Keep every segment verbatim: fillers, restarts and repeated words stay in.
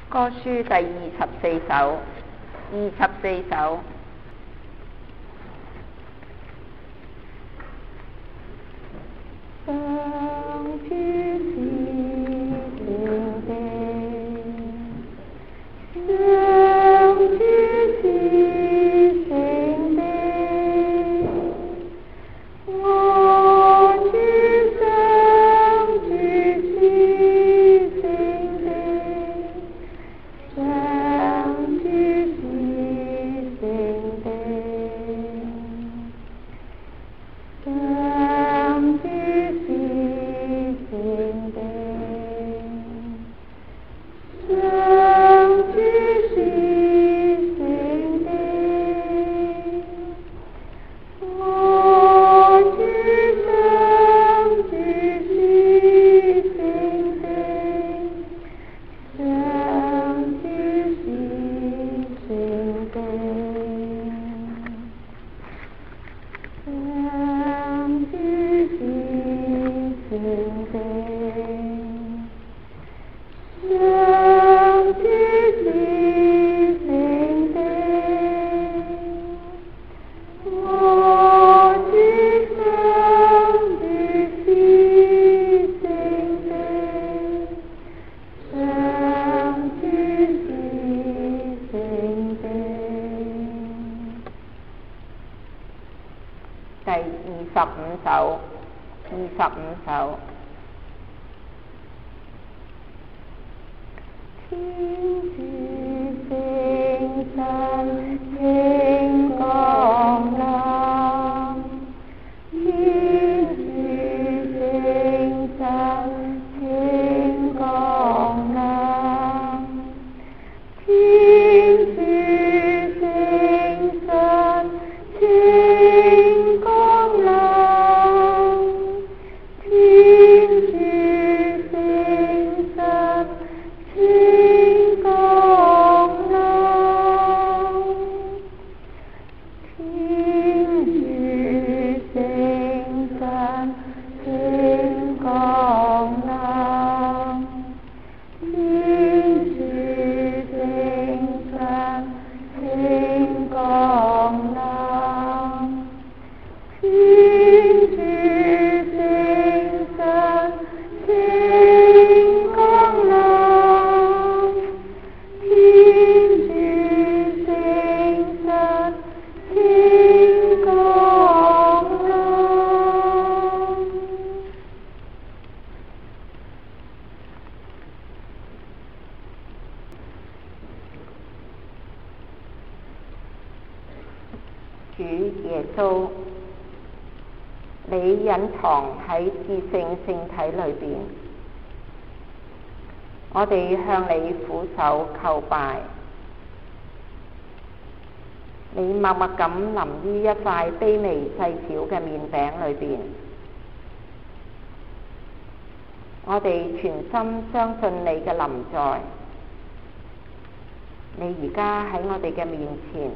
歌書第二十四首，二十四首。上主是聖的，上主是聖的，我主上主是聖的，上主是聖的，上主是聖的，上主是聖的，我主上主是聖的，上主是聖的，上主是聖的，上主是聖的，我主上主是聖的，上主是聖的。第二十五首，二十五首。天主聖神請降臨，天主聖神請降臨，天主聖神請降臨，天主聖神請降臨，天主聖神請降臨，天主聖神請降臨，天主聖神請降臨，天主聖神請降臨。主耶穌，你隱藏喺至聖聖體裏邊，我哋向你俯首叩拜。你默默咁臨於一塊卑微細小嘅麵餅裏邊，我哋全心相信你嘅臨在。你而家喺我哋嘅面前，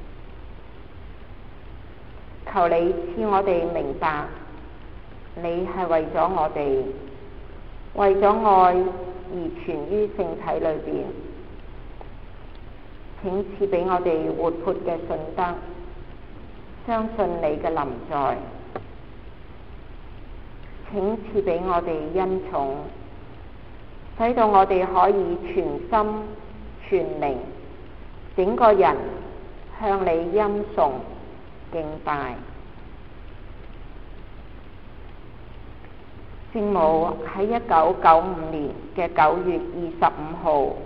求你賜我哋明白，你係為咗我哋，為咗愛而存於聖體裏邊。請賜俾我哋活潑嘅信德，相信你嘅臨在。請賜俾我哋恩寵，使到我哋可以全心全靈，整個人向你欽崇敬拜。聖母喺一九九五年嘅九月二十五號，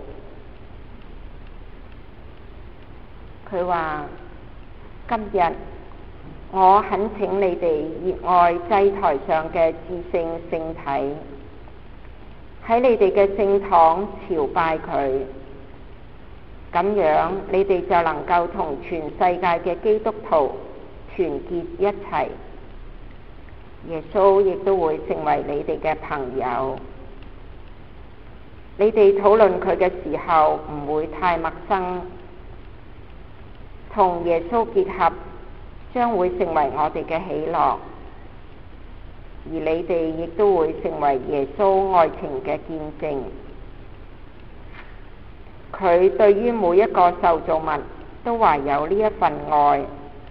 佢話：今日我懇請你哋熱愛祭台上嘅至聖聖體，喺你哋嘅聖堂朝拜佢，咁樣你哋就能夠同全世界嘅基督徒團結一齊。耶穌亦都會成為你哋嘅朋友，你哋討論佢嘅時候唔會太陌生。同耶穌結合將會成為我哋嘅喜樂，而你哋亦都會成為耶穌愛情嘅見證。 佢對於每一個受造物都懷有呢一份愛。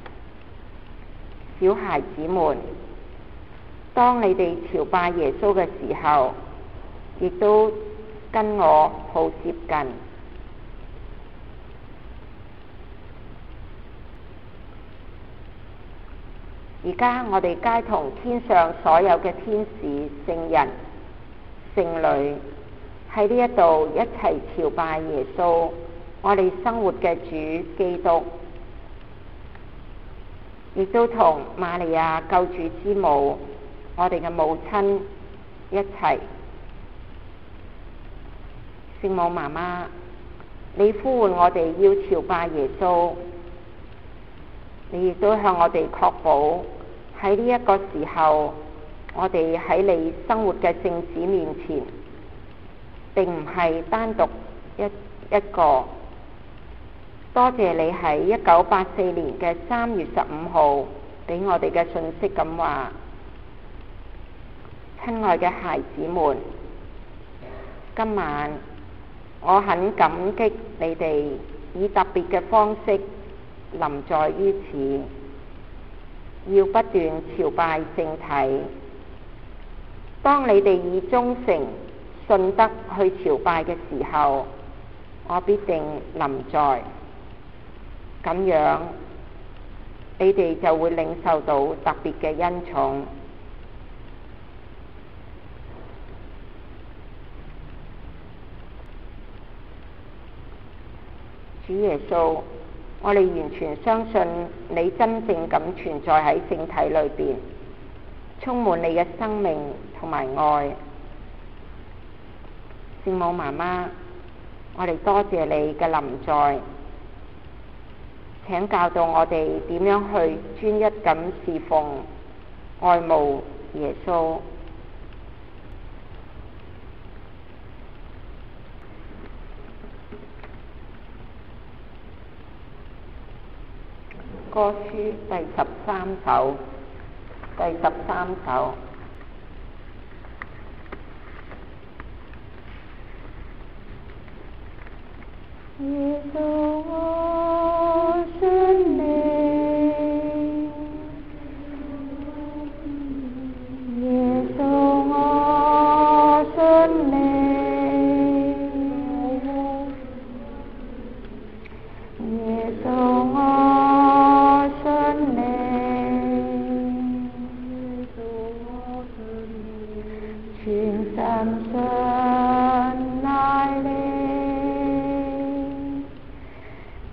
小孩子們，當你哋朝拜耶穌嘅時候，亦都跟我好接近。而家我哋皆同天上所有嘅天使、聖人、聖女喺呢一度一齊朝拜耶穌，我哋生活嘅主基督，亦都同瑪利亞救主之母，我哋嘅母親一齊。聖母媽媽，你呼喚我哋要朝拜耶穌，你亦都向我哋確保喺呢一個時候，我哋喺你生活嘅聖子面前，並唔係單獨一一個。多謝你喺一九八四年嘅三月十五號俾我哋嘅信息咁話：親愛嘅孩子們，今晚我很感激你哋以特別嘅方式臨在於此，要不斷朝拜聖體。當你哋以忠誠信德去朝拜嘅時候，我必定臨在。咁樣你哋就會領受到特別嘅恩寵。主耶穌，我哋完全相信你真正咁存在喺聖體裏邊，充滿你嘅生命同埋愛。聖母媽媽，我哋多謝你嘅臨在，請教導我哋點樣去專一咁侍奉、愛慕耶穌。歌書第十三首，第十三首。耶穌，我信你，耶穌，我信你，耶穌，我信你，全心信。 耶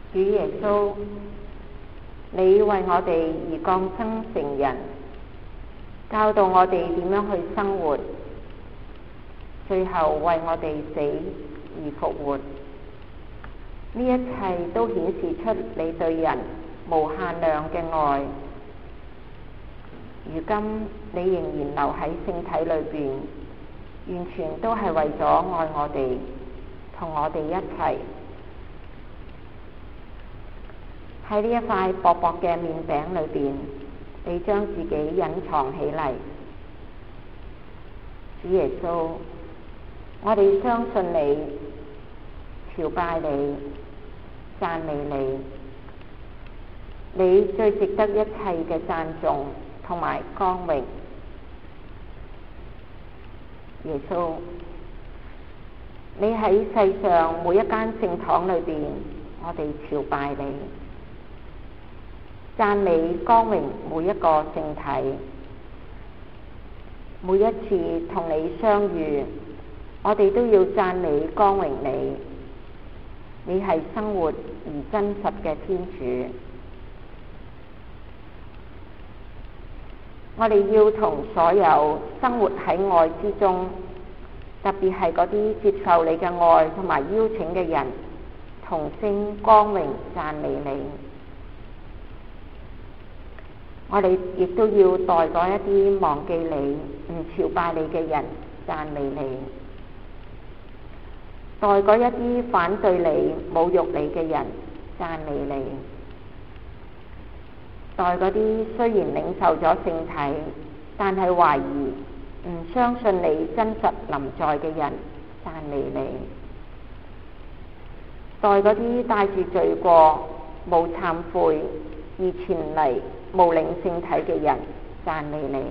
主耶穌，你為我哋而降生成人，教導我哋點樣去生活，最後為我哋死而復活。呢一切都顯示出你對人無限量嘅愛。如今你仍然留喺聖體裏邊，完全都係為咗愛我哋，同我哋一齊。喺呢一塊薄薄嘅麵餅裏邊，你將自己隱藏起嚟。主耶穌，我哋相信你，朝拜你，讚美你，你最值得一切嘅讚頌同埋光榮。耶穌，你喺世上每一間聖堂裏邊，我哋朝拜你，讚美光榮每一個聖體。每一次同你相遇，我哋都要讚美光榮你。你係生活而真實嘅天主。我哋要同所有生活喺愛之中，特別係嗰啲接受你嘅愛同埋邀請嘅人，同聲光榮讚美你。我哋亦都要代嗰一啲忘記你、唔朝拜你嘅人讚美你，代嗰一啲反對你、侮辱你嘅人讚美你，代嗰啲雖然領受咗聖體，但係懷疑、唔相信你真實臨在嘅人讚美你，代嗰啲帶住罪過、冇懺悔而前嚟無領聖體嘅人讚美你。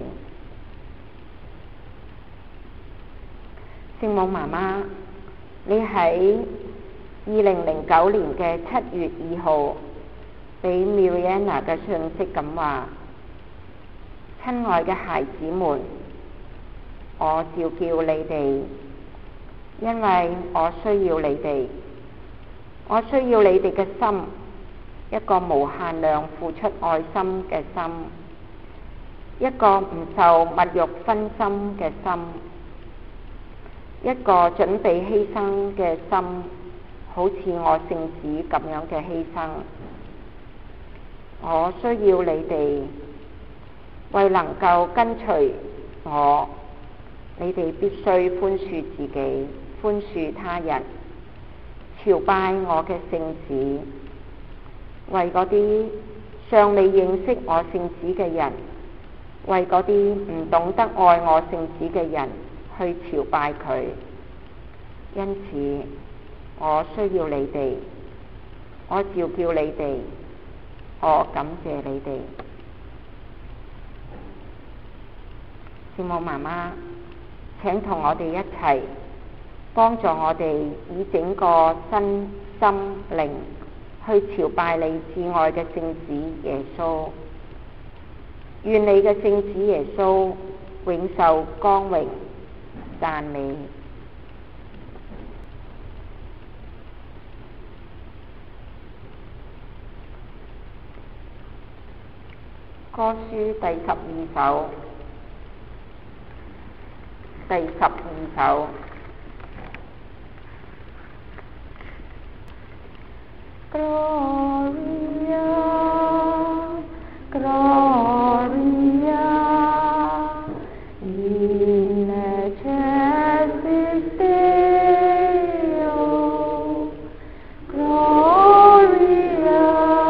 聖母媽媽，你喺二零零九年嘅七月二號俾 Mariana 嘅信息咁話：親愛嘅孩子們，我召叫你哋，因為我需要你哋，我需要你哋嘅心，一個無限量付出愛心嘅心，一個唔受物慾分心嘅心，一個準備犧牲嘅心，好似我聖子咁樣嘅犧牲。我需要你哋，為能夠跟隨我，你哋必須寬恕自己，寬恕他人，朝拜我嘅聖子。為嗰啲尚未認識我聖子嘅人，為嗰啲唔懂得愛我聖子嘅人去朝拜佢。因此，我需要你哋，我召叫你哋，我感謝你哋。聖母媽媽，請同我哋一齊幫助我哋以整個身心靈去朝拜你至愛嘅聖子耶穌。願你嘅聖子耶穌永受光榮讚美。歌書第十二首，第十二首。Gloria, Gloria, in excelsis Deo. Gloria,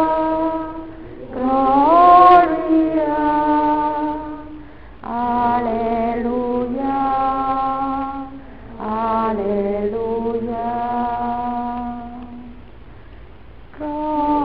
Gloria, Alleluia, Alleluia. Gloria.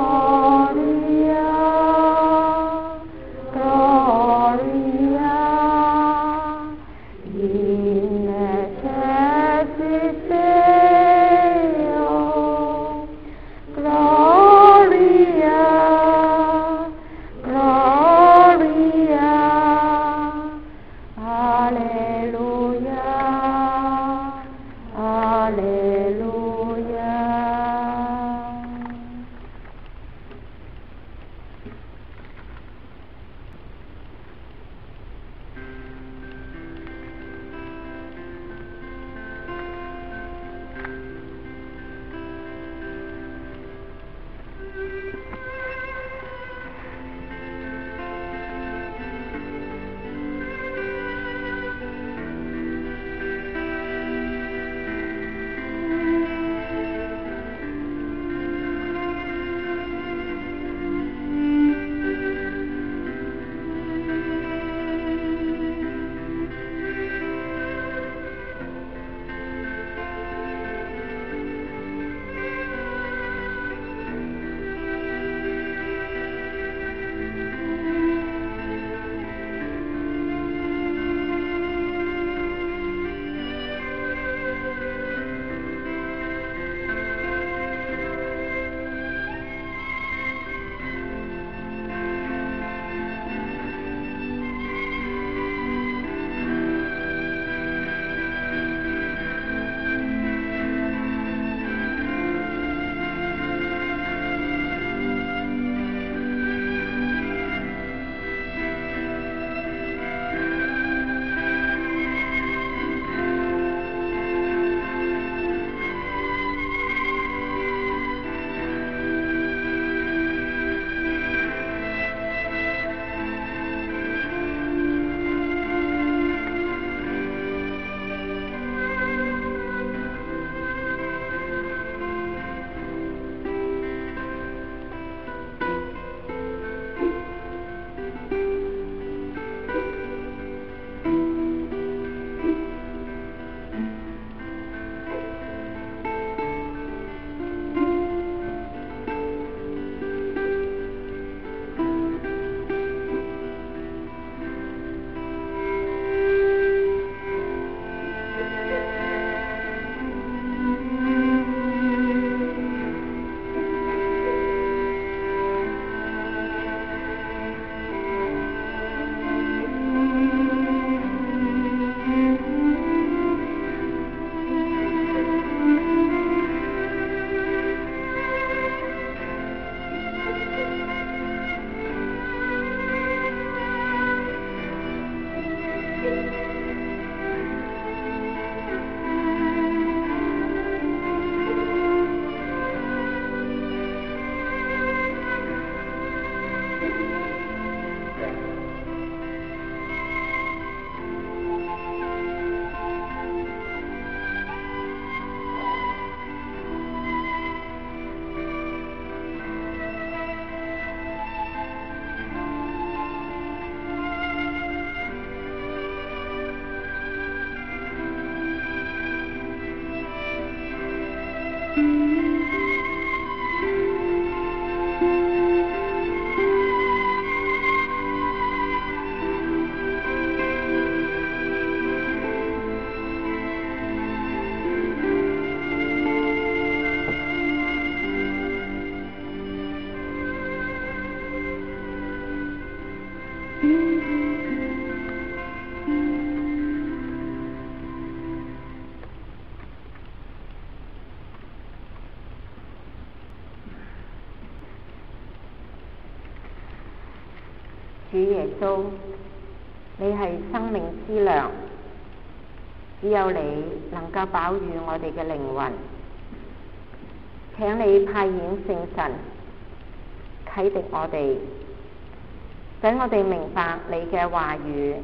主耶穌，你係生命之糧，只有你能夠飽飫我哋嘅靈魂。請你派遣聖神啟迪我哋，使我哋明白你嘅話語。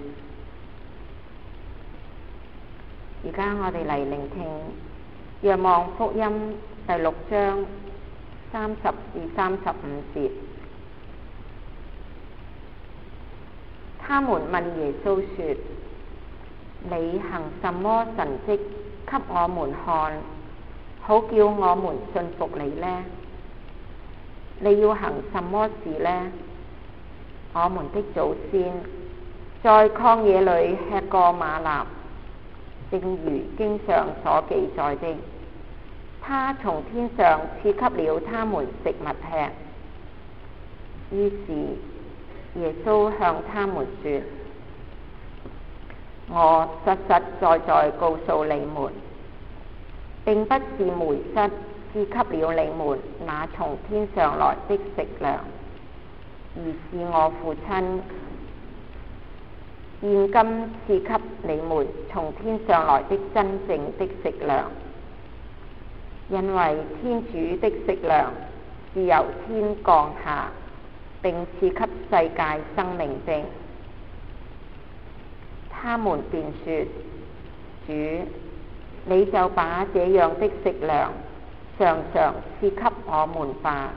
而家我哋嚟聆聽《若望福音》第六章三十至三十五節。他們問耶穌說：你行什麼神蹟給我們看，好叫我們信服你呢？你要行什麼事呢？我們的祖先在曠野裏吃過嗎哪，正如經上所記載的，他從天上賜給了他們食物吃。於是耶穌向他們說：我實實在在告訴你們，並不是梅瑟賜給了你們那從天上來的食糧，而是我父親現今賜給你們從天上來的真正的食糧。因為天主的食糧是由天降下，並賜給世界生命的。他們便說：主，你就把這樣的食糧常常賜給我們吧。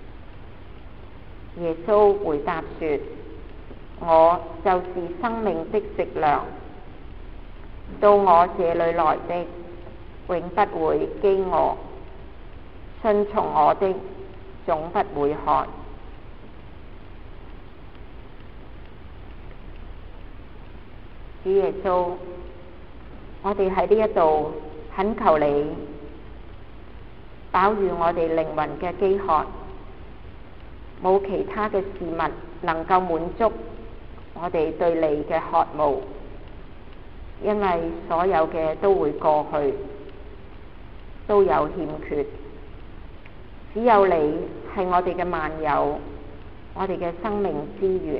耶穌回答說：我就是生命的食糧，到我這裏來的永不會飢餓，信從我的總不會渴。主耶穌，我哋喺呢一度懇求你飽飫我哋靈魂嘅飢渴，冇其他嘅事物能夠滿足我哋對你嘅渴慕，因為所有嘅都會過去，都有欠缺，只有你係我哋嘅萬有，我哋嘅生命之源。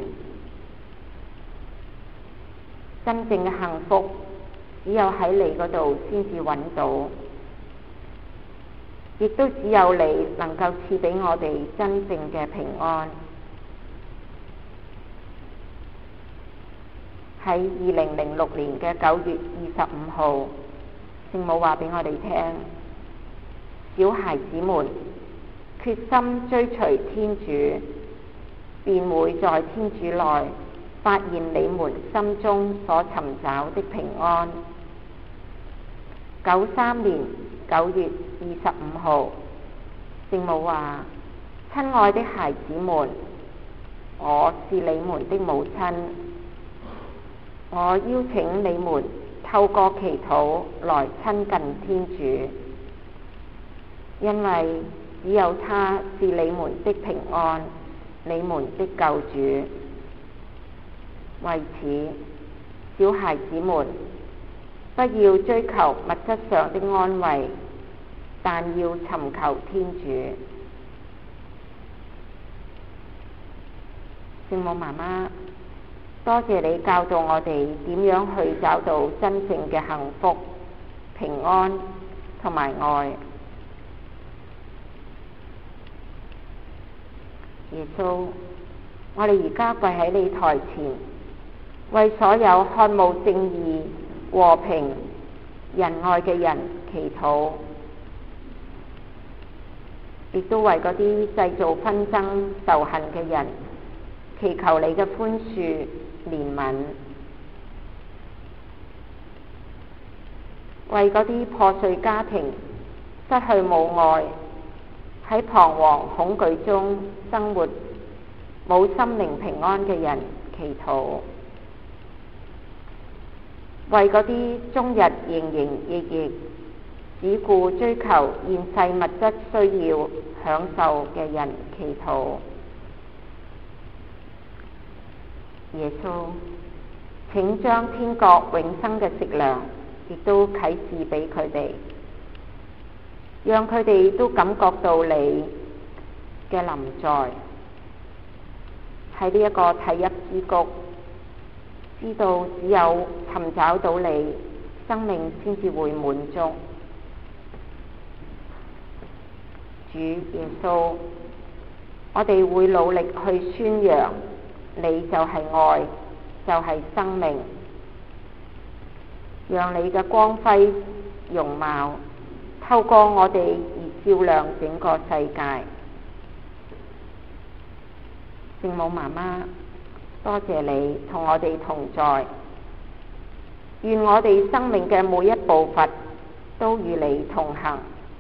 真正嘅幸福只有喺你嗰度先至揾到，亦都只有你能夠賜俾我哋真正嘅平安。喺二零零六年嘅九月二十五號，聖母話俾我哋聽：小孩子們決心追隨天主，便會在天主內發現你們心中所尋找的平安。九三年九月二十五號，聖母話：親愛的孩子們，我是你們的母親，我邀請你們透過祈禱來親近天主，因為只有他是你們的平安，你們的救主。為此，小孩子們，不要追求物質上的安慰，但要尋求天主。聖母媽媽，多謝你教導我哋點樣去找到真正嘅幸福、平安同埋愛。耶穌，我哋而家跪喺你台前，為所有渴慕正義、和平、仁愛嘅人祈禱，亦都為嗰啲製造紛爭、仇恨嘅人祈求你嘅寬恕、憐憫，為嗰啲破碎家庭、 失去母愛，喺彷徨恐懼中生活，冇心靈平安嘅人祈禱，為嗰啲終日營營役役，只顧追求現世物質需要享受嘅人祈禱。耶穌，請將天國永生嘅食糧亦都啟示俾佢哋，讓佢哋都感覺到你嘅臨在，喺呢一個涕泣之谷，知道只有尋找到你，生命先至會滿足。主耶穌，我哋會努力去宣揚你就係愛，就係生命，讓你嘅光輝容貌透過我哋而照亮整個世界。聖母媽媽，多謝你同我哋同在，願我哋生命嘅每一步伐都與你同行，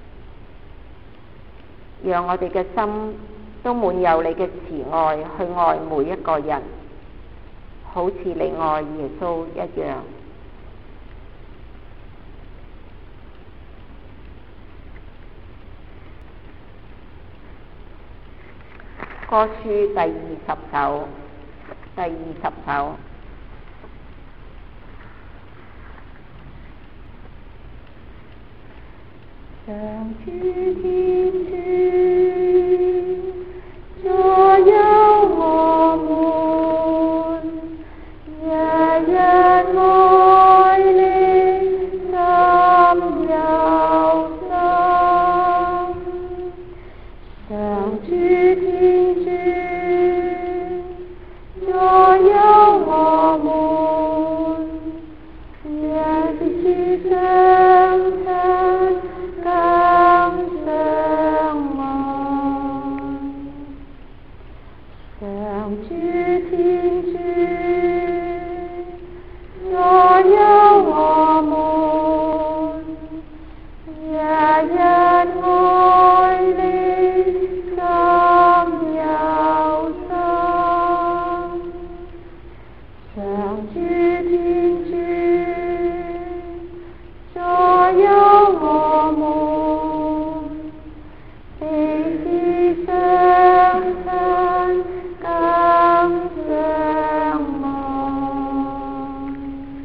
讓我哋嘅心都滿有你嘅慈愛去愛每一個人，好似你愛耶穌一樣。歌書第二十首，第二十首。上主天主，左右我們，日日愛你，心有心。上主天主，左右我們，日日相親，更相愛。上主天主，左右我們，日日愛你，心有心。上主天主，左右我們，彼此相親，更相愛。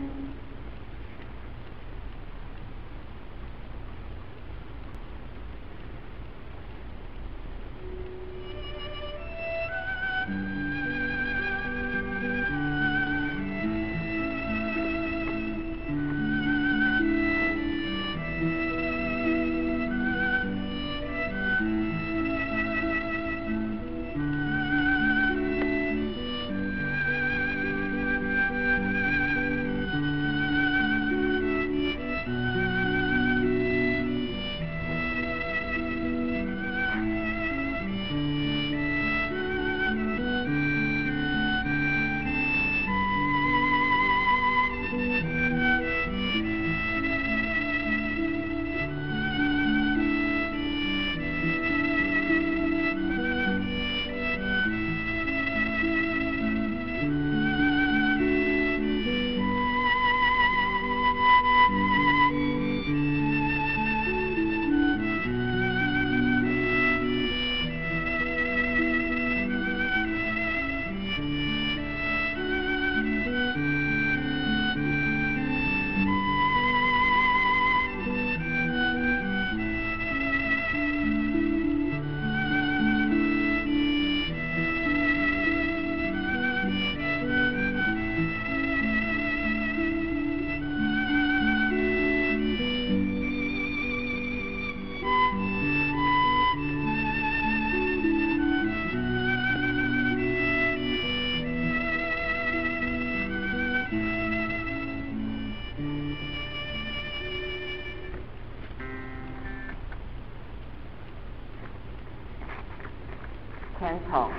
請坐。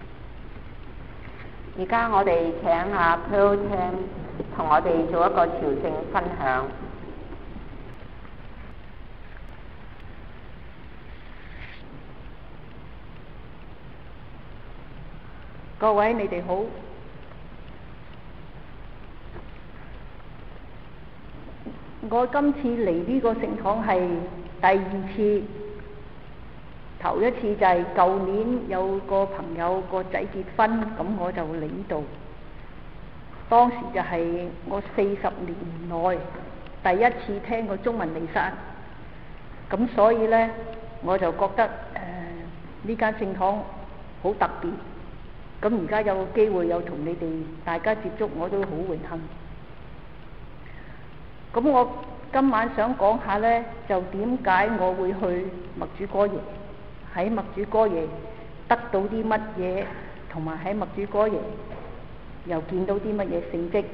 而家我哋請阿 Pearl Chan 同我哋做一個朝聖分享。 各位你哋好。我今次嚟呢個聖堂係第二次，頭一次就係舊年有個朋友個仔結婚，咁我就嚟呢度。當時就係我四十年內第一次聽過中文彌撒，咁所以呢，我就覺得誒呢間聖堂好特別。咁而家有個機會有同你哋大家接觸，我都好榮幸。咁我今晚想講下呢，就點解我會去默主哥耶，喺默主哥耶得到啲乜嘢，同埋喺默主哥耶又見到啲乜嘢聖蹟。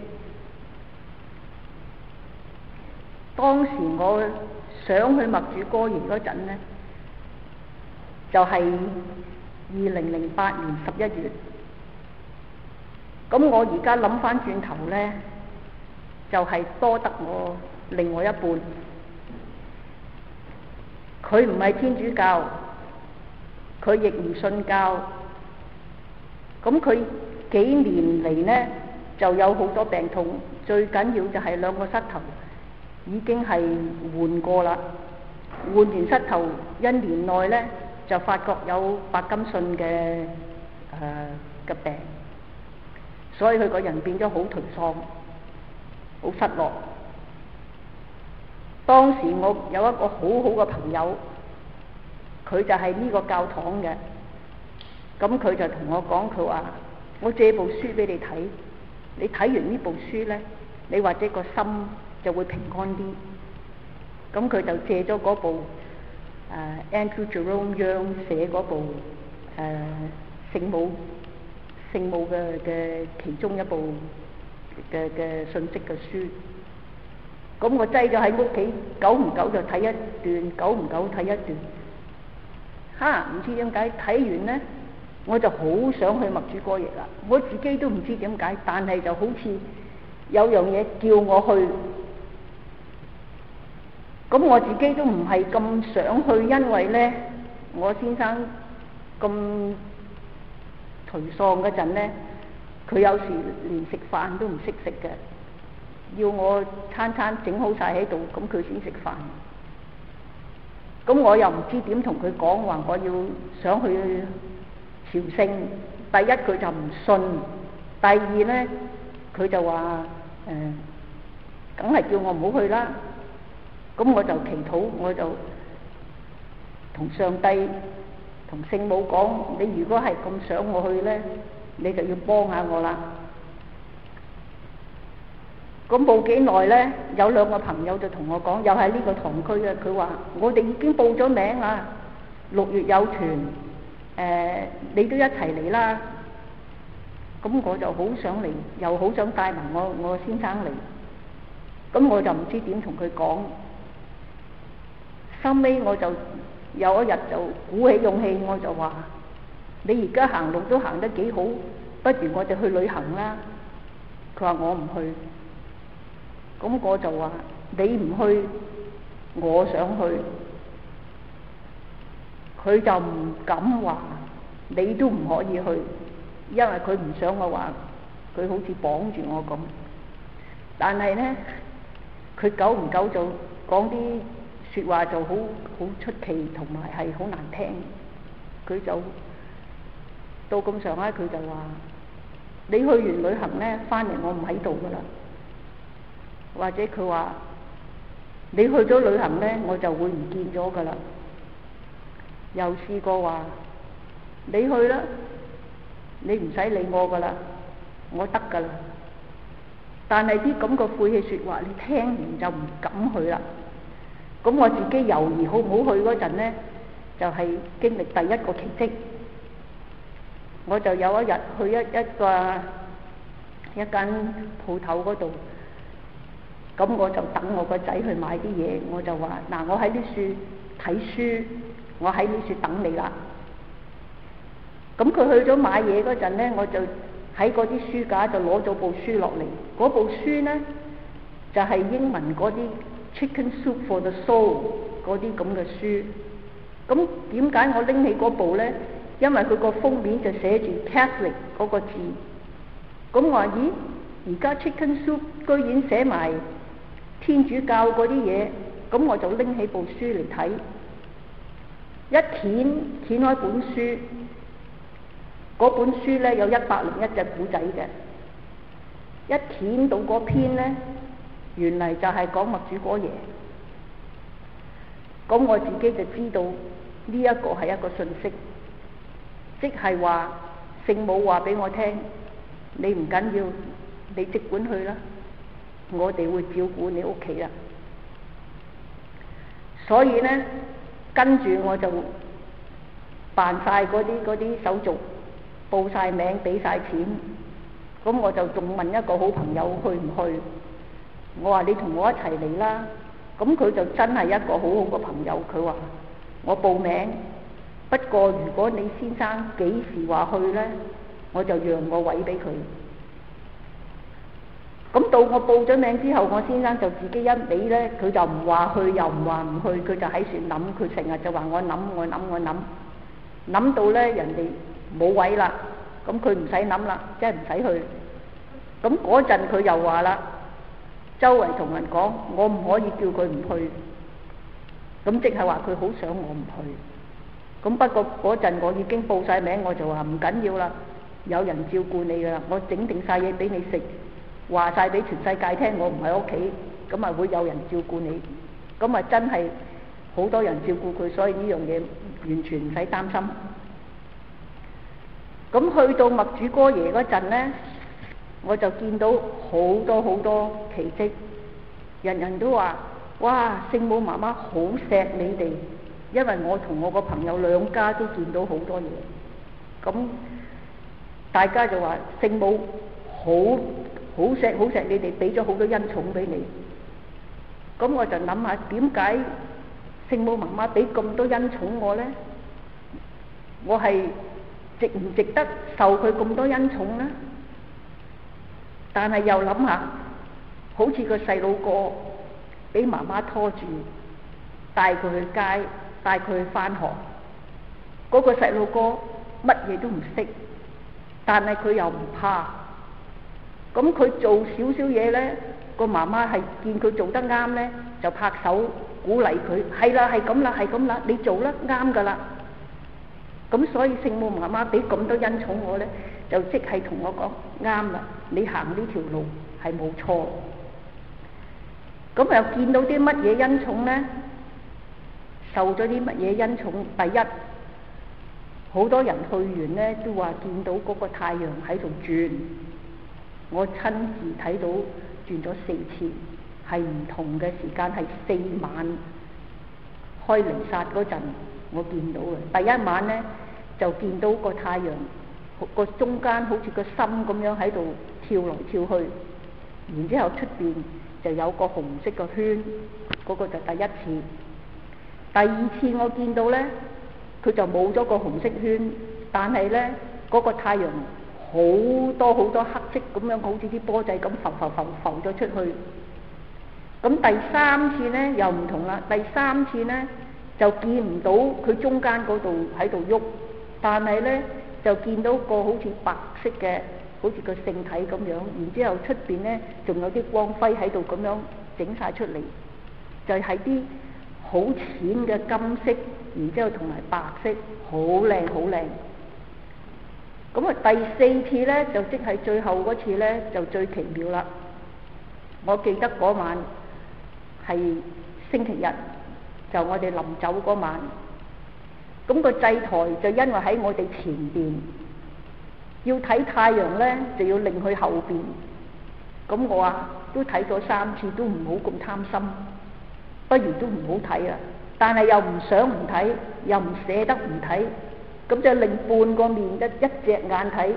當時我想去默主哥耶嗰陣呢，就係二零零八年十一月。咁我而家諗翻轉頭呢，就係多得我另外一半，佢唔係天主教，佢亦唔信教。咁佢幾年嚟呢就有好多病痛，最緊要就係兩個膝頭已經係換過啦。換完膝頭一年內呢，就發覺有白金遜嘅誒嘅病，所以佢個人變咗好頹喪，好失落。當時我有一個好好嘅朋友，佢就係呢個教堂嘅，咁佢就同我講，佢話我借部書俾你睇，你睇完呢部書呢，你或者個心就會平安啲。咁佢就借咗嗰部誒 Andrew Jerome Young 寫嗰部誒聖母聖母嘅嘅其中一部嘅嘅信息嘅書。咁我擠咗喺屋企，久唔久就睇一段，久唔久睇一段。哈，唔知點解睇完呢，我就好想去默主哥耶啦。我自己都唔知點解，但係就好似有樣嘢叫我去。咁我自己都唔係咁想去，因為呢，我先生咁頹喪嗰陣呢，佢有時連食飯都唔識食嘅。要我餐餐整好晒喺度，咁佢先食飯。咁我又唔知點同佢講話，我要想去朝聖。第一佢就唔信，第二呢，佢就話誒，梗係叫我唔好去啦。咁我就祈禱，我就同上帝同聖母講：你如果係咁想我去呢，你就要幫下我啦。咁冇幾耐呢，有兩個朋友就同我講，又係呢個堂區嘅，佢話我哋已經報咗名啦，六月有團，誒、呃、你都一齊嚟啦。咁我就好想嚟，又好想帶埋我我先生嚟。咁我就唔知點同佢講。收尾我就有一日就鼓起勇氣，我就話：你而家行路都行得幾好，不如我哋去旅行啦。佢話我唔去。咁我就話：你唔去，我想去。佢就唔敢話，你都唔可以去，因為佢唔想我話佢好似綁住我咁。但係呢，佢久唔久就講啲説話就好好出奇，同埋係好難聽。佢就到咁上下，佢就話：你去完旅行呢，翻嚟我唔喺度噶啦。或者佢話：你去咗旅行呢，我就會唔見咗噶啦。又試過話：你去啦，你唔使理我噶啦，我得噶啦。但係啲咁嘅晦氣説話，你聽完就唔敢去啦。咁我自己猶豫好唔好去嗰陣呢，就係、是、經歷第一個奇蹟。我就有一日去一一個一間鋪頭嗰度。咁我就等我個仔去買啲嘢，我就話：嗱，我喺呢處睇書，我喺呢處等你啦。咁佢去咗買嘢嗰陣呢，我就喺嗰啲書架就攞咗部書落嚟。嗰部書呢，就係、是、英文嗰啲 Chicken Soup for the Soul 嗰啲咁嘅書。咁點解我拎起嗰部呢？ 因為佢個封面就寫住 Catholic 嗰個字。咁我話咦，而家 Chicken Soup 居然寫埋天主教嗰啲嘢，咁我就拎起部書嚟睇，一掀掀開本書，嗰本書呢有一百零一隻古仔嘅，一掀到嗰篇呢，原嚟就係講默主哥爺。咁我自己就知道呢一個係一個訊息，即係話聖母話俾我聽，你唔緊要，你即管去啦，我哋會照顧你屋企啦。所以呢，跟住我就辦晒嗰啲嗰啲手續，報晒名，俾晒錢。咁我就仲問一個好朋友去唔去？我話你同我一齊嚟啦。咁佢就真係一個好好嘅朋友，佢話我報名，不過如果你先生幾時話去呢，我就讓個位俾佢。咁到我報咗名之後，我先生就自己一味呢，佢就唔話去又唔話唔去，佢就喺度諗，佢成日就話我諗我諗我諗，諗到呢人哋冇位啦，咁佢唔使諗啦，即係唔使去。咁嗰陣佢又話啦，周圍同人講，我唔可以叫佢唔去，咁即係話佢好想我唔去。咁不過嗰陣我已經報晒名，我就話唔緊要啦，有人照顧你噶啦，我整定晒嘢俾你食，話晒俾全世界聽我唔喺屋企，咁啊會有人照顧你，咁啊真係好多人照顧佢，所以呢樣嘢完全唔使擔心。咁去到默主哥爺嗰陣呢，我就見到好多好多奇蹟，人人都話：哇！聖母媽媽好錫你哋，因為我同我個朋友兩家都見到好多嘢。咁大家就話聖母好好錫好錫你哋，俾咗好多恩寵俾你。咁我就諗下點解聖母媽媽俾咁多恩寵我呢？我係值唔值得受佢咁多恩寵呢？但係又諗下，好似個細路哥俾媽媽拖住，帶佢去街，帶佢去返學。嗰個細路哥乜嘢都唔識，但係佢又唔怕。咁佢做少少嘢呢，個媽媽係見佢做得啱呢，就拍手鼓勵佢，係啦，係咁啦，係咁啦，你做啦，啱噶啦。咁所以聖母媽媽俾咁多恩寵我呢，就即係同我講啱啦，你行呢條路係冇錯。咁又見到啲乜嘢恩寵呢？受咗啲乜嘢恩寵？第一，好多人去完呢都話見到嗰個太陽喺度轉，我親自睇到轉咗四次，係唔同嘅時間，係四晚開彌撒嗰陣我見到嘅。第一晚呢就見到個太陽個中間好似個心咁樣喺度跳來跳去，然之後出邊就有個紅色個圈，嗰個就第一次。第二次我見到呢，佢就冇咗個紅色圈，但係呢嗰個太陽好多好多黑色咁樣，好似啲波仔咁浮浮浮浮咗出去。咁第三次呢又唔同啦，第三次呢就見唔到佢中間嗰度喺度喐，但係呢就見到個好似白色嘅，好似個聖體咁樣，然之後出邊呢仲有啲光輝喺度咁樣整晒出嚟，就係啲好淺嘅金色，然之後同埋白色，好靚好靚。咁啊第四次呢就即係最後嗰次呢就最奇妙啦。我記得嗰晚係星期日，就我哋臨走嗰晚。咁個祭台就因為喺我哋前邊，要睇太陽呢就要擰去後邊。咁我啊都睇咗三次，都唔好咁貪心，不如都唔好睇啦。但係又唔想唔睇，又唔捨得唔睇，咁就擰半個面，一一隻眼睇。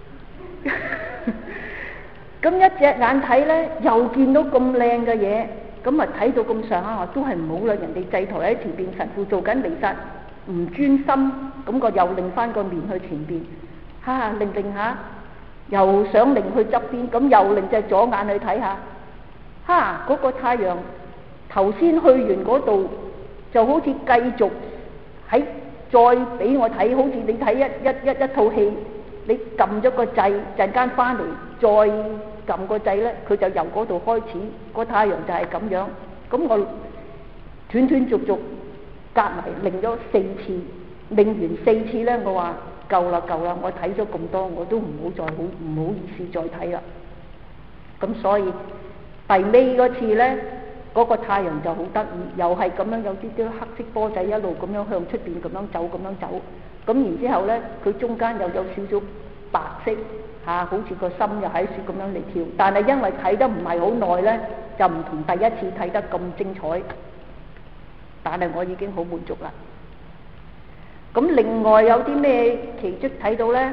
咁一隻眼睇呢，又見到咁靚嘅嘢，咁啊睇到咁上下，都係唔好啦。人哋祭台喺前邊，神父做緊彌撒，唔專心，咁個又擰翻個面去前邊，哈擰擰下，又想擰去側邊，咁又擰隻左眼去睇下，哈嗰個太陽頭先去完嗰度，就好似繼續喺再俾我睇，好似你睇一一一一套戲，你撳咗個掣，陣間翻嚟再撳個掣咧，佢就由嗰度開始，個太陽就係咁樣。咁我斷斷續續夾埋擰咗四次，擰完四次咧，我話夠啦夠啦，我睇咗咁多，我都唔好再好唔好意思再睇啦。咁所以第尾嗰次咧，嗰個太陽就好得意，又係咁樣有啲啲黑色波仔一路咁樣向出邊咁樣走咁樣走，咁然之後咧，佢中間又有少少白色嚇、啊，好似個心又喺處咁樣嚟跳，但係因為睇得唔係好耐咧，就唔同第一次睇得咁精彩，但係我已經好滿足啦。咁另外有啲咩奇蹟睇到咧？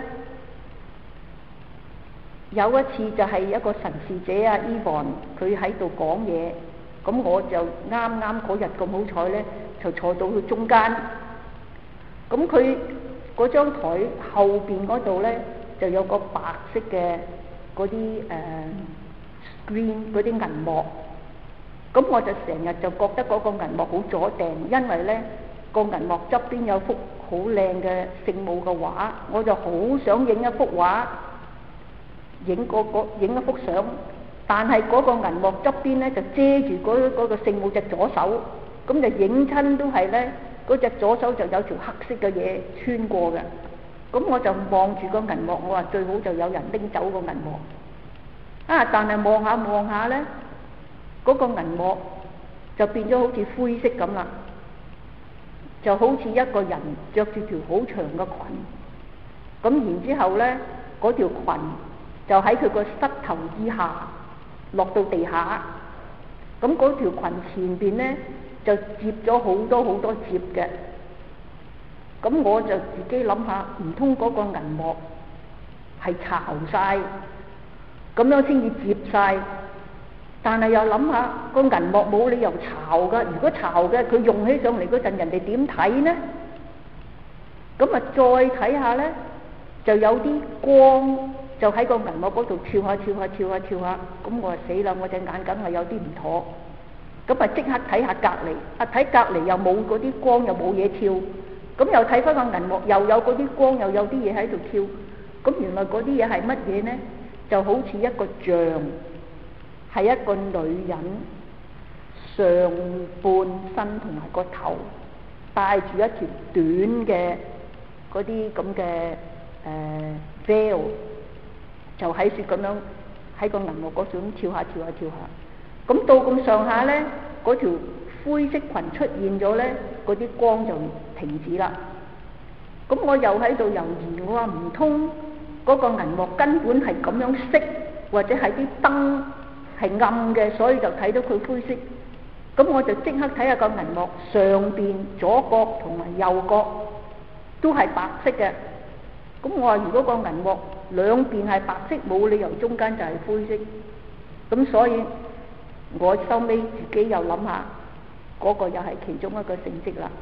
有一次就係一個神視者啊 Evan 佢喺度講嘢，咁我就啱啱嗰日咁好彩咧，就坐到佢中間。咁佢嗰張台後邊嗰度咧，就有個白色嘅嗰啲誒 screen 嗰啲銀幕。咁我就成日就覺得嗰個銀幕好阻埞，因為咧個銀幕側邊有幅好靚嘅聖母嘅畫，我就好想影一幅畫。影個個影一幅相，但係嗰個銀幕側邊咧就遮住嗰嗰個聖母隻左手，咁就影親都係咧嗰隻左手就有條黑色嘅嘢穿過嘅，咁我就望住個銀幕，我話最好就有人拎走個銀幕，啊！但係望下望下咧，嗰個銀幕就變咗好似灰色咁啦，就好似一個人着住條好長嘅裙，咁然之後咧嗰條裙就喺佢個膝頭以下落到地下，咁嗰條裙前邊咧就接咗好多好多摺嘅，咁我就自己諗下，唔通嗰個銀幕係巢晒，咁樣先至摺晒，但係又諗下個銀幕冇理由巢噶，如果巢嘅佢用起上嚟嗰陣，人哋點睇呢？咁啊再睇下咧，就有啲光。就喺個銀幕嗰度跳下跳下跳下跳下，咁我話死啦！我隻眼梗係有啲唔妥，咁啊即刻睇下隔離，啊睇隔離又冇嗰啲光，又冇嘢跳，咁又睇翻個銀幕，又有嗰啲光，又有啲嘢喺度跳，咁原來嗰啲嘢係乜嘢呢？就好似一個像，係一個女人上半身同埋個頭戴住一條短嘅嗰啲咁嘅誒 veil。就喺處咁樣喺個銀幕嗰度跳下跳下跳下，咁到咁上下咧，嗰條灰色裙出現咗咧，嗰啲光就停止啦。咁我又喺度猶豫，我話唔通嗰個銀幕根本係咁樣色，或者係啲燈係暗嘅，所以就睇到佢灰色。咁我就即刻睇下個銀幕上邊左角同埋右角都係白色嘅。咁我話如果個銀幕兩邊係白色，冇理由中間就係灰色，咁所以我收尾自己又諗下，嗰個又係其中一個成績啦。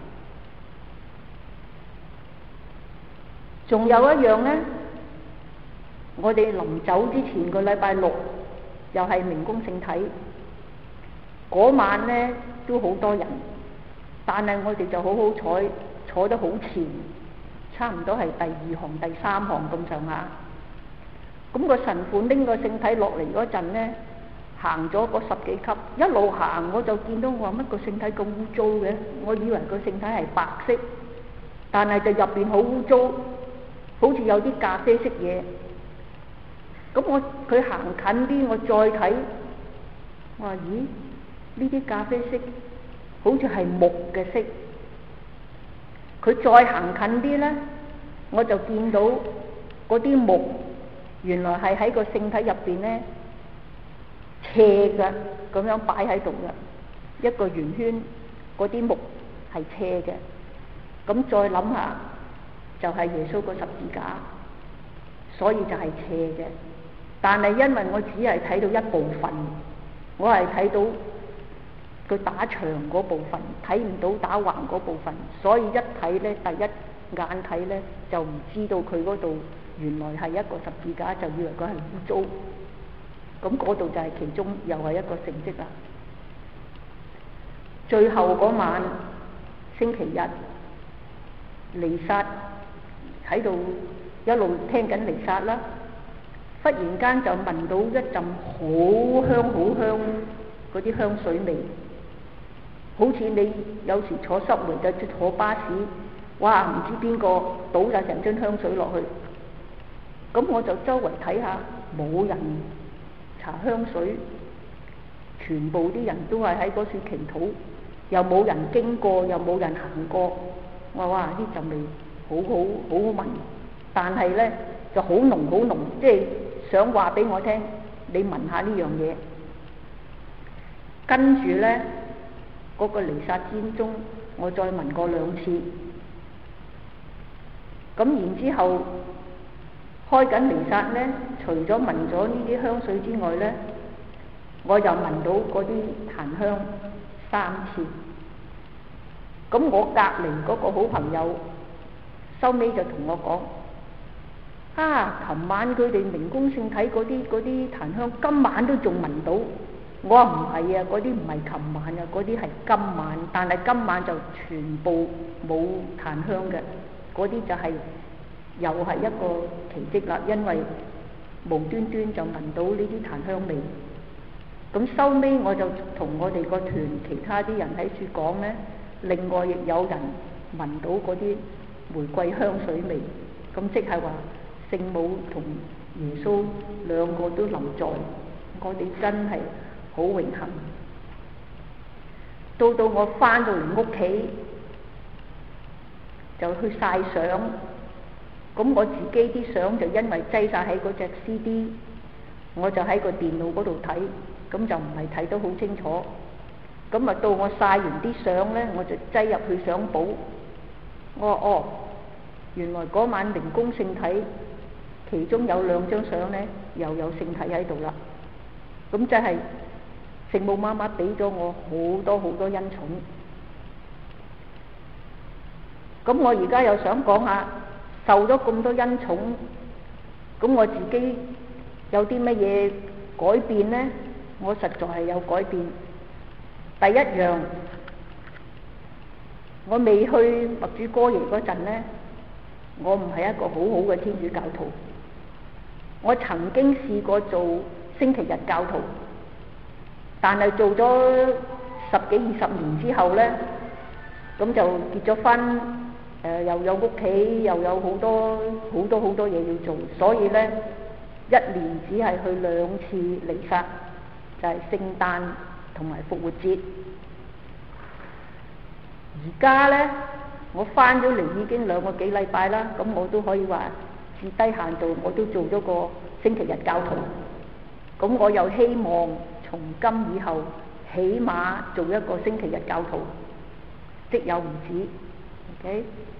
仲有一樣呢，我哋臨走之前個禮拜六又係明供聖體，嗰晚呢都好多人，但係我哋就好好彩，坐得好前。差唔多係第二行、第三行咁上下。咁個神父拎個聖體落嚟嗰陣呢，行咗嗰十幾級，一路行我就見到我話乜個聖體咁污糟嘅，我以為個聖體係白色，但係就入邊好污糟，好似有啲咖啡色嘢。咁我佢行近啲，我再睇，我話咦，呢啲咖啡色好似係木嘅色。佢再行近啲呢，我就見到嗰啲木原來係喺個聖體入邊呢，斜嘅咁樣擺喺度嘅，一個圓圈，嗰啲木係斜嘅。咁再諗下，就係耶穌個十字架，所以就係斜嘅。但係因為我只係睇到一部分，我係睇到佢打長嗰部分，睇唔到打橫嗰部分，所以一睇呢，第一眼睇呢，就唔知道佢嗰度原來係一個十字架，就以為佢係污糟。咁嗰度就係其中又係一個成績啦。最後嗰晚星期日， 彌撒喺度一路聽緊彌撒啦，忽然間就聞到一陣好香好香嗰啲香水味，好似你有時坐濕門就坐巴士，哇唔知邊個倒晒成樽香水落去，咁我就周圍睇下，冇人搽香水，全部啲人都係喺嗰處祈禱，又冇人經過，又冇人行過，我話哇呢陣味好好好好聞，但係呢就好濃好濃，即係想話俾我聽，你聞下呢樣嘢。跟住呢嗰個彌撒間中，我再聞過兩次，咁然之後開緊彌撒呢，除咗聞咗呢啲香水之外呢，我又聞到嗰啲檀香三次。咁我隔離嗰個好朋友收尾就同我講：啊，琴晚佢哋明供聖體嗰啲嗰啲檀香，今晚都仲聞到。我話唔係啊，嗰啲唔係琴晚啊，嗰啲係今晚，但係今晚就全部冇檀香嘅，嗰啲就係、是、又係一個奇蹟啦，因為無端端就聞到呢啲檀香味。咁收尾我就同我哋個團其他啲人喺處講呢，另外亦有人聞到嗰啲玫瑰香水味，咁即係話聖母同耶穌兩個都臨在，我哋真係好榮幸。到到我返到嚟屋企就去晒相，咁我自己啲相就因為擠晒喺嗰隻 C D， 我就喺個電腦嗰度睇，咁就唔係睇得好清楚。咁啊到我晒完啲相呢，我就擠入去相簿。我話哦，原來嗰晚明供聖體其中有兩張相呢，又有聖體喺度啦。咁即係聖母媽媽俾咗我好多好多恩寵。咁我而家又想講下，受咗咁多恩寵，咁我自己有啲乜嘢改變呢？我實在係有改變。第一樣，我未去默主哥耶嗰陣呢，我唔係一個好好嘅天主教徒。我曾經試過做星期日教徒，但係做咗十幾二十年之後呢，咁就結咗婚，誒、呃、又有屋企，又有好多好多好多嘢要做，所以呢，一年只係去兩次彌撒，就係、是、聖誕同埋復活節。而家呢，我返咗嚟已經兩個幾禮拜啦，咁我都可以話至低限度我都做咗個星期日教徒。咁我又希望從今以後起碼做一個星期日教徒，即有唔止。OK，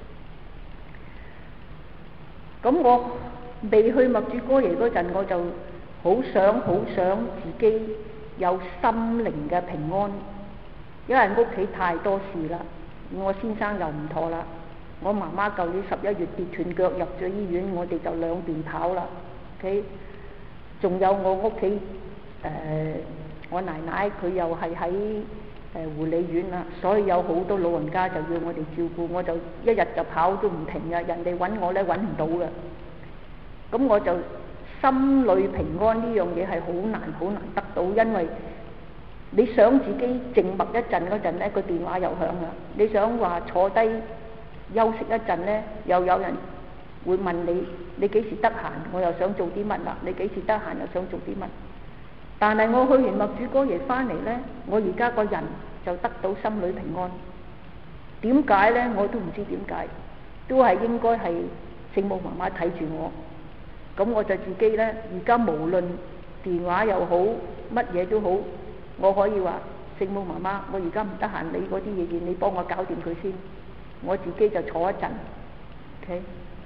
咁我未去默主哥耶嗰陣，我就好想好想自己有心靈嘅平安，因為屋企太多事啦。我先生又唔妥啦，我媽媽舊年十一月跌斷腳入咗醫院，我哋就兩邊跑啦。OK，仲有我屋企誒我奶奶佢又係喺誒護理院啦，所以有好多老人家就要我哋照顧，我就一日就跑都唔停嘅，人哋揾我咧揾唔到嘅。咁我就心裏平安呢樣嘢係好難好難得到，因為你想自己靜默一陣嗰陣呢，個電話又響啦。你想話坐低休息一陣呢，又有人會問你，你幾時得閒？我又想做啲乜啦？你幾時得閒又想做啲乜？但係我去完默主哥耶翻嚟呢，我而家個人就得到心裏平安。點解呢？我都唔知點解，都係應該係聖母媽媽睇住我。咁我就自己呢，而家無論電話又好，乜嘢都好，我可以話聖母媽媽，我而家唔得閒理嗰啲嘢嘢，你幫我搞掂佢先，我自己就坐一陣。OK，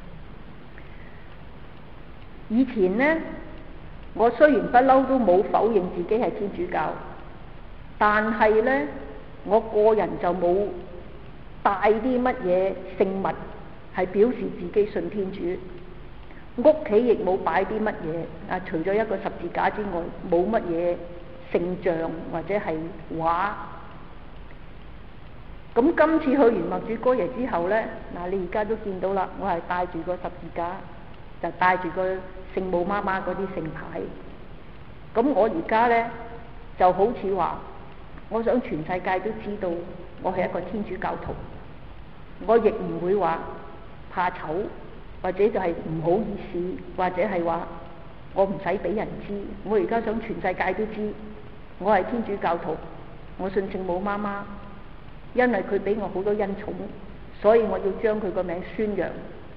以前呢，我雖然不嬲都冇否認自己係天主教，但係呢，我個人就冇帶啲乜嘢聖物係表示自己信天主。屋企亦冇擺啲乜嘢啊，除咗一個十字架之外，冇乜嘢聖像或者係畫。 咁今次去完默主哥耶之後呢，嗱你而家都見到啦，我係帶住個十字架，就帶住個聖母媽媽嗰啲聖牌。咁我而家呢，就好似話，我想全世界都知道我係一個天主教徒，我亦唔會話怕醜，或者就係唔好意思，或者係話我唔使俾人知。我而家想全世界都知我係天主教徒，我信聖母媽媽，因為佢俾我好多恩寵，所以我要將佢個名宣揚。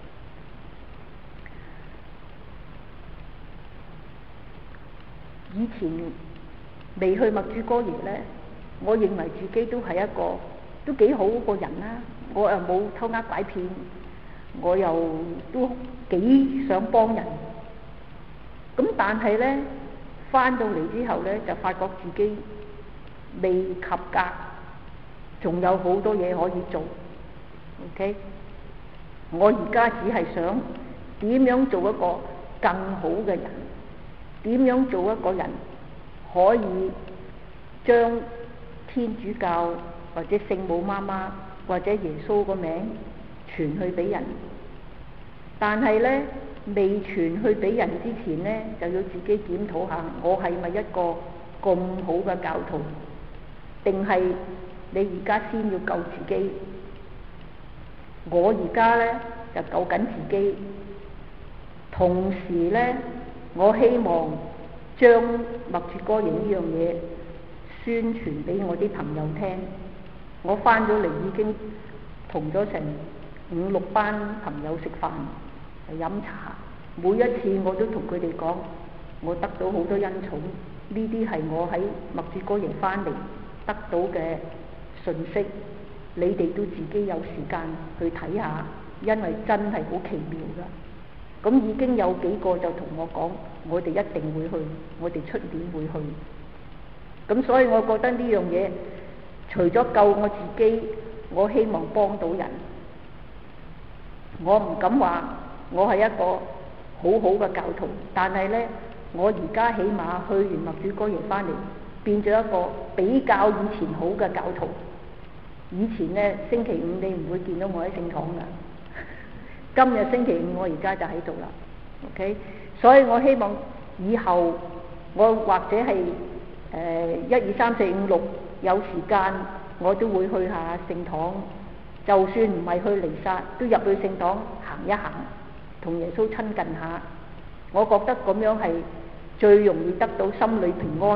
以前未去默主哥耶呢，我認為自己都係一個都幾好個人啦，我又冇偷呃拐騙，我又都幾想幫人。咁但係呢，翻到嚟之後呢，就發覺自己未及格，仲有好多嘢可以做。OK， 我而家只係想點樣做一個更好嘅人，點樣做一個人可以將天主教或者聖母媽媽或者耶穌個名傳去俾人。但係呢，未傳去俾人之前呢，就要自己檢討下，我係咪一個咁好嘅教徒，定係你而家先要救自己？我而家呢，就救緊自己，同時呢，我希望將默主哥耶呢樣嘢宣傳俾我啲朋友聽。我翻咗嚟已經同咗成五六班朋友食飯飲茶，每一次我都同佢哋講，我得到好多恩寵，呢啲係我喺默主哥耶翻嚟得到嘅信息，你哋都自己有時間去睇下，因為真係好奇妙噶。咁已經有幾個就同我講，我哋一定會去，我哋出年會去。咁所以我覺得呢樣嘢除咗救我自己，我希望幫到人。我唔敢話我係一個好好嘅教徒，但係呢，我而家起碼去完默主哥耶翻嚟，變咗一個比較以前好嘅教徒。以前呢，星期五你唔會見到我喺聖堂噶，今日星期五我而家就喺度啦。OK， 所以我希望以後我或者係誒一二三四五六有時間，我都會去下聖堂，就算唔係去彌撒，都入去聖堂行一行，同耶穌親近下。我覺得咁樣係最容易得到心裏平安。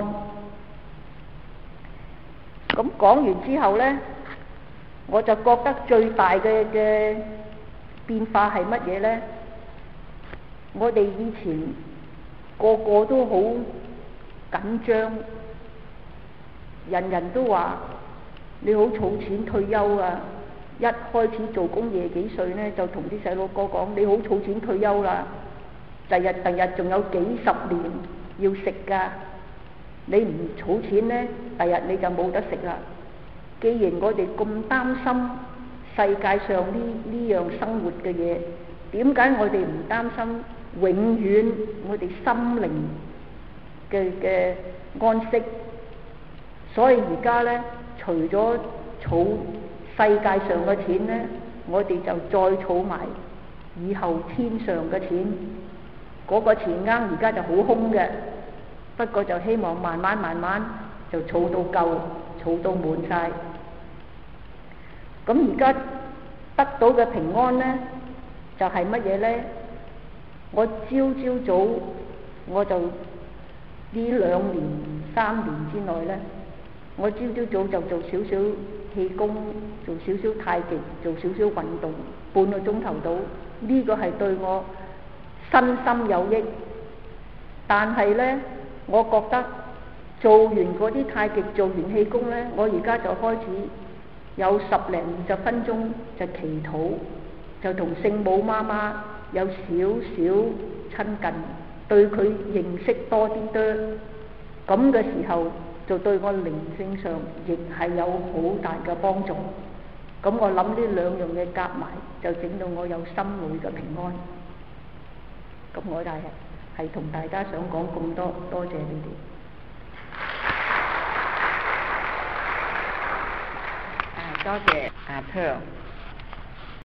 咁講完之後呢，我就覺得最大嘅嘅變化係乜嘢呢？我哋以前個個都好緊張，人人都話你好儲錢退休啊！一開始做工廿幾歲呢，就同啲細路哥講你好儲錢退休啦，第日第日仲有幾十年要食噶，你唔儲錢呢，第日你就冇得食啦。既然我哋咁擔心世界上呢呢樣生活嘅嘢，點解我哋唔擔心永遠我哋心靈嘅嘅安息？所以而家呢，除咗儲世界上嘅錢呢，我哋就再儲埋以後天上嘅錢。嗰個錢罌而家就好空嘅，不過就希望慢慢慢慢就儲到夠，儲到滿晒。咁而家得到嘅平安呢，就係乜嘢呢？我朝朝早我就呢兩年三年之內呢，我朝朝早就做少少氣功，做少少太極，做少少運動，半個鐘頭到。呢個係對我身心有益。但係呢，我覺得做完嗰啲太極，做完氣功呢，我而家就開始有十零二十分鐘就祈禱，就同聖母媽媽有少少親近，對佢認識多啲多。咁嘅時候就對我靈性上亦係有好大嘅幫助。咁我諗呢兩樣嘢夾埋，就整到我有心裏嘅平安。咁我就係係同大家想講咁多，多謝你哋。 多謝阿 Pearl。